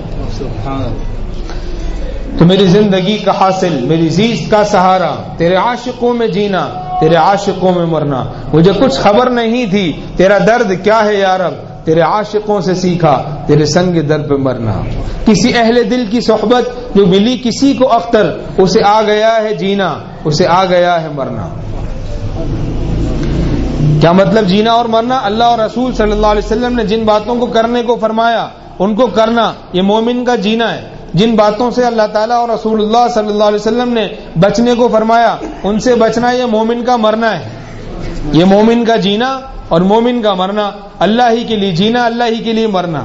تو میری زندگی کا حاصل، میری زیست کا سہارا، تیرے عاشقوں میں جینا، تیرے عاشقوں میں مرنا، مجھے کچھ خبر نہیں تھی تیرا درد کیا ہے یا رب، تیرے عاشقوں سے سیکھا تیرے سنگ در پہ مرنا۔ کسی اہل دل کی صحبت جو ملی کسی کو اختر، اسے آ گیا ہے جینا، اسے آ گیا ہے مرنا۔ کیا مطلب جینا اور مرنا؟ اللہ اور رسول صلی اللہ علیہ وسلم نے جن باتوں کو کرنے کو فرمایا ان کو کرنا، یہ مومن کا جینا ہے۔ جن باتوں سے اللہ تعالیٰ اور رسول اللہ صلی اللہ علیہ وسلم نے بچنے کو فرمایا ان سے بچنا، یہ مومن کا مرنا ہے، یہ مومن کا جینا اور مومن کا مرنا، اللہ ہی کے لیے جینا، اللہ ہی کے لیے مرنا۔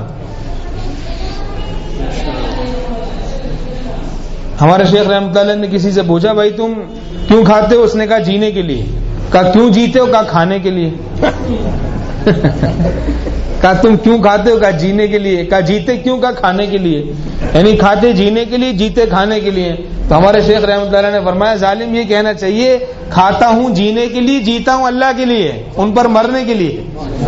ہمارے شیخ رحمۃ اللہ نے کسی سے پوچھا بھائی تم کیوں کھاتے ہو؟ اس نے کہا جینے کے لیے۔ کہا کیوں جیتے ہو؟ کہا کھانے کے لیے۔ کہا تم کیوں کھاتے ہو؟ کہا جینے کے لیے۔ کہا جیتے کیوں؟ کہا کھانے کے لیے، یعنی کھاتے جینے کے لیے، جیتے کھانے کے لیے۔ تو ہمارے شیخ رحمۃ اللہ نے فرمایا ظالم یہ کہنا چاہیے کھاتا ہوں جینے کے لیے، جیتا ہوں اللہ کے لیے، ان پر مرنے کے لیے۔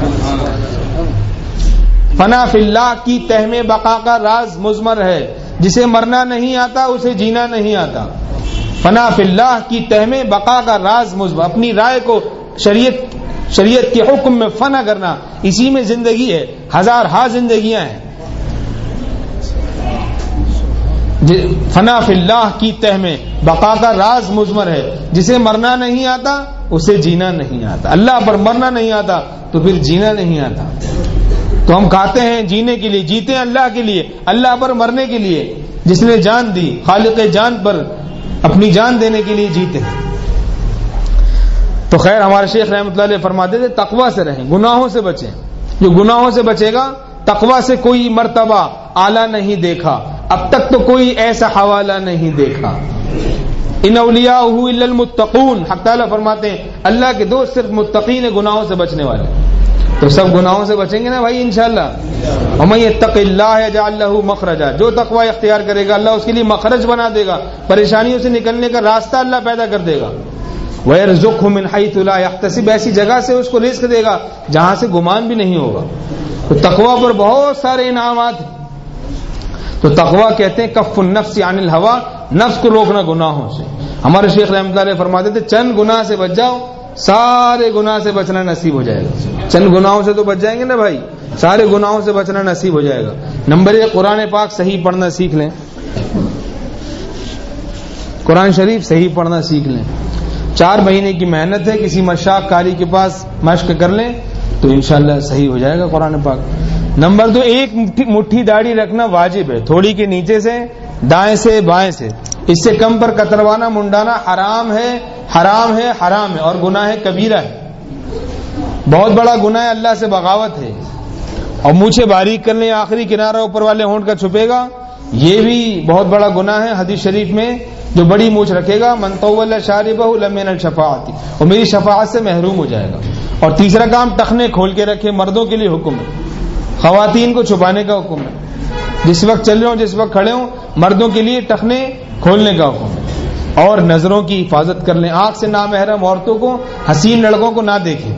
فنا فی اللہ کی تہ میں بقا کا راز مضمر ہے، جسے مرنا نہیں آتا اسے جینا نہیں آتا۔ فنا فی اللہ کی تہ میں بقا کا راز مثبت، اپنی رائے کو شریعت شریعت کے حکم میں فنا کرنا، اسی میں زندگی ہے، ہزار ہا زندگیاں ہیں. فنا فی اللہ کی تہ میں بقا کا راز مضمر ہے، جسے مرنا نہیں آتا اسے جینا نہیں آتا. اللہ پر مرنا نہیں آتا تو پھر جینا نہیں آتا. تو ہم کھاتے ہیں جینے کے لیے، جیتے ہیں اللہ کے لیے، اللہ پر مرنے کے لیے. جس نے جان دی، خالق جان پر اپنی جان دینے کے لیے جیتے ہیں. تو خیر ہمارے شیخ رحمۃ اللہ علیہ فرماتے تھے تقوی سے رہیں، گناہوں سے بچیں. جو گناہوں سے بچے گا تقوی سے کوئی مرتبہ اعلیٰ نہیں دیکھا، اب تک تو کوئی ایسا حوالہ نہیں دیکھا. ان اولیاءہ الا المتقون، حق تعالیٰ فرماتے ہیں اللہ کے دوست صرف متقین ہیں، گناہوں سے بچنے والے. تو سب گناہوں سے بچیں گے نا بھائی انشاءاللہ. ومن یتق اللہ یجعل لہ مخرجا، جو تقوی اختیار کرے گا اللہ اس کے لیے مخرج بنا دے گا، پریشانیوں سے نکلنے کا راستہ اللہ پیدا کر دے گا. وَيَرْزُقْهُ مِنْ حَيْثُ لَا يَحْتَسِبُ، ایسی جگہ سے اس کو رزق دے گا جہاں سے گمان بھی نہیں ہوگا. تو تقوی پر بہت سارے انعامات ہیں. تو تقوی کہتے ہیں کف النفس عن الہوا، نفس کو روکنا گناہوں سے. ہمارے شیخ رحمۃ اللہ علیہ فرماتے تھے چند گناہ سے بچ جاؤ سارے گناہ سے بچنا نصیب ہو جائے گا. چند گناہوں سے تو بچ جائیں گے نا بھائی، سارے گناہوں سے بچنا نصیب ہو جائے گا. نمبر ایک، قرآن پاک صحیح پڑھنا سیکھ لیں، قرآن شریف صحیح پڑھنا سیکھ لیں. چار مہینے کی محنت ہے، کسی مشاق قاری کے پاس مشق کر لیں تو انشاءاللہ صحیح ہو جائے گا قرآن پاک. نمبر دو، ایک مٹھی داڑھی رکھنا واجب ہے، تھوڑی کے نیچے سے، دائیں سے بائیں سے. اس سے کم پر کتروانا منڈانا حرام ہے، حرام ہے، حرام ہے، اور گناہ ہے کبیرہ ہے. بہت بڑا گناہ ہے، اللہ سے بغاوت ہے. اور مونچھیں باریک کر لیں، آخری کنارہ اوپر والے ہونٹ کا چھپے گا، یہ بھی بہت بڑا گناہ ہے. حدیث شریف میں جو بڑی مونچھ رکھے گا من طول شاربہ لم ینل شفاعتی، اور میری شفاعت سے محروم ہو جائے گا. اور تیسرا کام ٹخنے کھول کے رکھے، مردوں کے لیے حکم ہے، خواتین کو چھپانے کا حکم ہے. جس وقت چل رہے ہوں، جس وقت کھڑے ہوں، مردوں کے لیے ٹخنے کھولنے کا حکم ہے. اور نظروں کی حفاظت کر لیں، آنکھ سے نامحرم عورتوں کو، حسین لڑکوں کو نہ دیکھیں.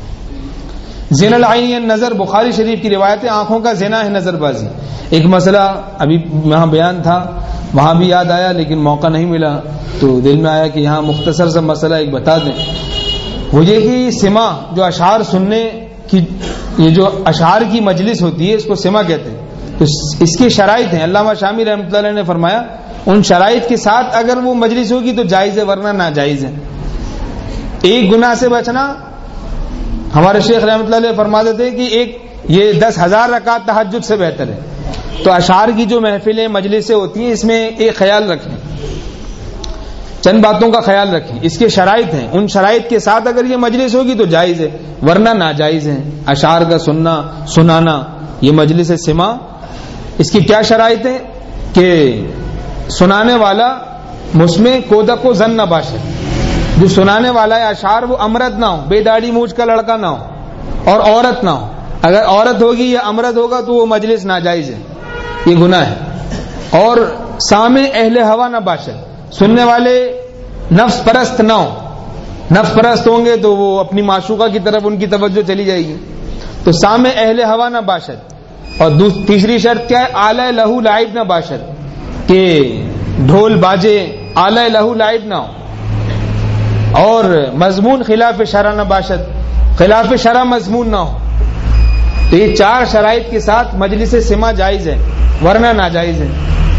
زنا العین نظر، بخاری شریف کی روایت ہے آنکھوں کا زنا ہے نظر بازی. ایک مسئلہ ابھی وہاں بیان تھا، وہاں بھی یاد آیا لیکن موقع نہیں ملا، تو دل میں آیا کہ یہاں مختصر سا مسئلہ ایک بتا دیں. وہ یہ کہ سما جو اشعار سننے کی، یہ جو اشعار کی مجلس ہوتی ہے اس کو سما کہتے ہیں. تو اس کی شرائط ہیں، علامہ شامی رحمۃ اللہ علیہ نے فرمایا ان شرائط کے ساتھ اگر وہ مجلس ہوگی تو جائز ہے، ورنہ ناجائز ہے. ایک گناہ سے بچنا، ہمارے شیخ رحمۃ اللہ علیہ فرماتے تھے کہ ایک یہ دس ہزار رکعت تہجد سے بہتر ہے. تو اشعار کی جو محفلیں مجلسیں ہوتی ہیں اس میں ایک خیال رکھیں، چند باتوں کا خیال رکھیں. اس کے شرائط ہیں، ان شرائط کے ساتھ اگر یہ مجلس ہوگی تو جائز ہے، ورنہ ناجائز ہے. اشعار کا سننا سنانا یہ مجلس سما. اس کی کیا شرائط ہیں کہ سنانے والا مسمع کودک و زن نہ باشد، جو سنانے والا ہے اشعار وہ امرد نہ ہو، بے داڑھی مونچھ کا لڑکا نہ ہو، اور عورت نہ ہو. اگر عورت ہوگی یا امرد ہوگا تو وہ مجلس ناجائز ہے، یہ گناہ ہے. اور سامع اہل ہوا نہ باشد، سننے والے نفس پرست نہ ہو. نفس پرست ہوں گے تو وہ اپنی معشوقہ کی طرف ان کی توجہ چلی جائے گی. تو سامع اہل ہوا نہ باشد. اور تیسری شرط کیا ہے؟ آلہ لہو لائب نہ باشد، کہ ڈھول باجے آلہ لہو لائب نہ ہو. اور مضمون خلاف شرع نہ باشد، خلاف شرع مضمون نہ ہو. تو یہ چار شرائط کے ساتھ مجلس سما جائز ہے، ورنہ ناجائز ہے.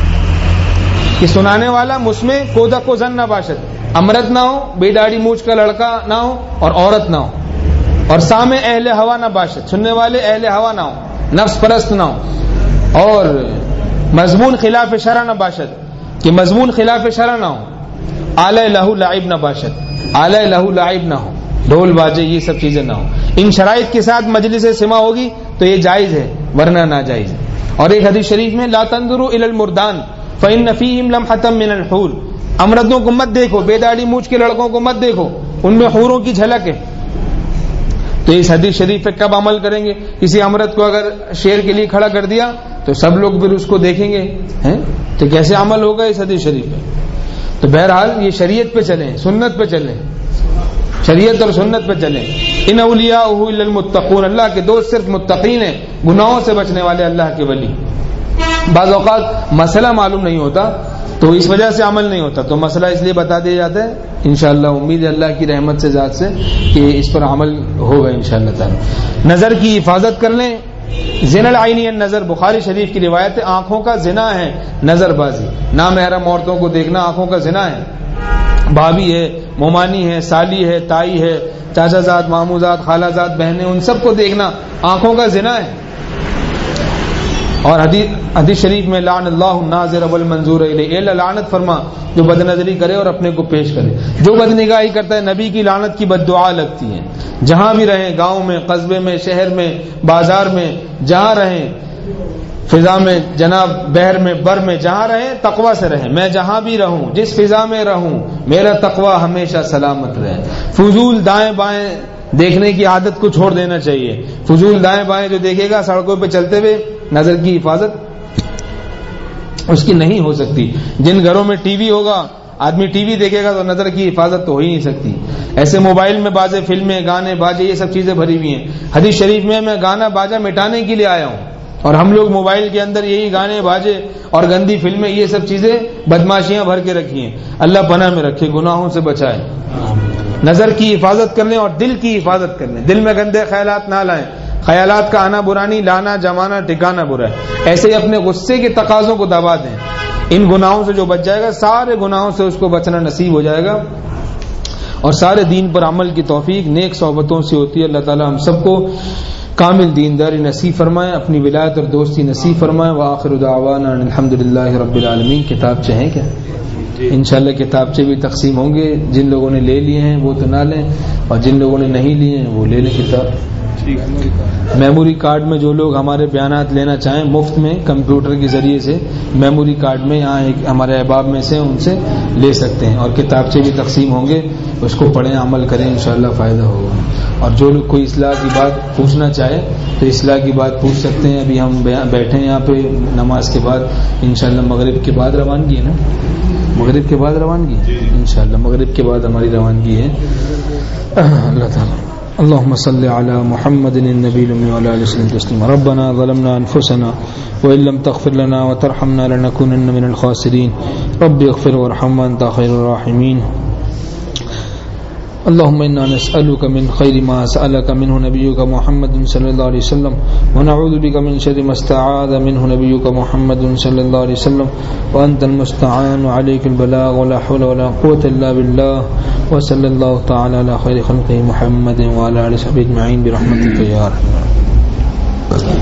کہ سنانے والا مسمع کودک و زن نہ باشد، امرد نہ ہو، بے داڑھی مونچھ کا لڑکا نہ ہو، اور عورت نہ ہو. اور سامع اہل ہوا نہ باشد، سننے والے اہل ہوا نہ ہو، نفس پرست نہ ہو. اور مضمون خلاف شرع نہ باشد، کہ مضمون خلاف شرع نہ ہو. آلہ لہو لعب نہ باشد، آلہ لہو لعب نہ ہو، ڈھول باجے یہ سب چیزیں نہ ہو. ان شرائط کے ساتھ مجلس سما ہوگی تو یہ جائز ہے، ورنہ ناجائز ہے. اور ایک حدیث شریف میں لا تنظروا الى المردان فإن فيهم لمحة من الحور، امردوں کو مت دیکھو، بے داڑھی مونچھ کے لڑکوں کو مت دیکھو، ان میں حوروں کی جھلک ہے. تو اس حدیث شریف پہ کب عمل کریں گے؟ کسی امرد کو اگر شیر کے لیے کھڑا کر دیا تو سب لوگ پھر اس کو دیکھیں گے، تو کیسے عمل ہوگا اس حدیث شریف پہ؟ تو بہرحال یہ شریعت پہ چلیں، سنت پہ چلیں، شریعت اور سنت پہ چلیں. ان اولیاء الا المتقون، اللہ کے دوست صرف متقین ہیں، گناہوں سے بچنے والے اللہ کے ولی. بعض اوقات مسئلہ معلوم نہیں ہوتا تو تو اس وجہ سے عمل نہیں ہوتا. تو مسئلہ اس لیے بتا دیا جاتا ہے, انشاءاللہ امید ہے اللہ کی رحمت سے ذات سے کہ اس پر عمل ہوگا انشاءاللہ تعالی. نظر کی حفاظت کر لیں. زنا العینی النظر, بخاری شریف کی روایت ہے, آنکھوں کا زنا ہے نظر بازی. نامحرم عورتوں کو دیکھنا آنکھوں کا زنا ہے. بھابھی ہے, مومانی ہے, سالی ہے, تائی ہے, چاچا زاد, مامو زاد, خالہ زاد, بہنیں, ان سب کو دیکھنا آنکھوں کا زنا ہے. اور حدیث حدیث شریف میں لعن اللہ الناظر والمنظور الیہ, اے اللہ لعنت فرما جو بد نظری کرے اور اپنے کو پیش کرے. جو بد نگاہی کرتا ہے نبی کی لعنت کی بد دعا لگتی ہے. جہاں بھی رہیں, گاؤں میں, قصبے میں, شہر میں, بازار میں, جہاں رہیں, فضا میں, جناب بحر میں, بر میں, جہاں رہیں تقوی سے رہیں. میں جہاں بھی رہوں, جس فضا میں رہوں, میرا تقوی ہمیشہ سلامت رہے. فضول دائیں بائیں دیکھنے کی عادت کو چھوڑ دینا چاہیے. فضول دائیں بائیں جو دیکھے گا سڑکوں پہ چلتے ہوئے, نظر کی حفاظت اس کی نہیں ہو سکتی. جن گھروں میں ٹی وی ہوگا, آدمی ٹی وی دیکھے گا تو نظر کی حفاظت تو ہو ہی نہیں سکتی. ایسے موبائل میں بازے, فلمیں, گانے, باجے, یہ سب چیزیں بھری ہوئی ہیں. حدیث شریف میں میں گانا باجا مٹانے کے لیے آیا ہوں, اور ہم لوگ موبائل کے اندر یہی گانے باجے اور گندی فلمیں, یہ سب چیزیں بدماشیاں بھر کے رکھی ہیں. اللہ پناہ میں رکھے, گناہوں سے بچائے. نظر کی حفاظت کر لیں اور دل کی حفاظت کر لیں. دل میں گندے خیالات نہ لائیں. خیالات کا آنا برا نہیں, لانا جمانا ٹھکانا برا ہے. ایسے ہی اپنے غصے کے تقاضوں کو دبا دیں. ان گناہوں سے جو بچ جائے گا, سارے گناہوں سے اس کو بچنا نصیب ہو جائے گا, اور سارے دین پر عمل کی توفیق نیک صحبتوں سے ہوتی ہے. اللہ تعالی ہم سب کو کامل دینداری نصیب فرمائے, اپنی ولایت اور دوستی نصیب فرمائے. وآخر دعوانا الحمدللہ رب العالمین. کتاب چاہیں کیا انشاءاللہ کتابچے بھی تقسیم ہوں گے. جن لوگوں نے لے لیے ہیں وہ تو نہ لیں, اور جن لوگوں نے نہیں لیے ہیں وہ لے لیں کتاب. میموری کارڈ میں جو لوگ ہمارے بیانات لینا چاہیں مفت میں کمپیوٹر کے ذریعے سے, میموری کارڈ میں یہاں ایک ہمارے احباب میں سے ان سے لے سکتے ہیں. اور کتابچے بھی تقسیم ہوں گے, اس کو پڑھیں, عمل کریں, انشاءاللہ فائدہ ہوگا. اور جو لوگ کوئی اصلاح کی بات پوچھنا چاہے تو اصلاح کی بات پوچھ سکتے ہیں. ابھی ہم بیٹھے ہیں یہاں پہ نماز کے بعد, انشاءاللہ مغرب کے بعد روانگی ہے نا, مغرب کے بعد روانگی انشاءاللہ مغرب کے بعد ہماری روانگی ہے. اللہ تعالیٰ اللهم صل على محمد النبي الأمي وعلى آله وسلم تسليما. ربنا ظلمنا أنفسنا وإن لم تغفر لنا وترحمنا لنكونن من الخاسرين. رب اغفر وارحم وأنت خير الراحمين. اللهم إنا نسألك من خير ما سألك منه نبيك محمد صلى الله عليه وسلم, ونعوذ بك من شر ما استعاذ منه نبيك محمد صلى الله عليه وسلم, وأنت المستعان وعليك البلاغ ولا حول ولا قوة إلا بالله. وصلى الله تعالى على خير خلقه محمد وعلى آله وصحبه أجمعين برحمتك يا أرحم الراحمين.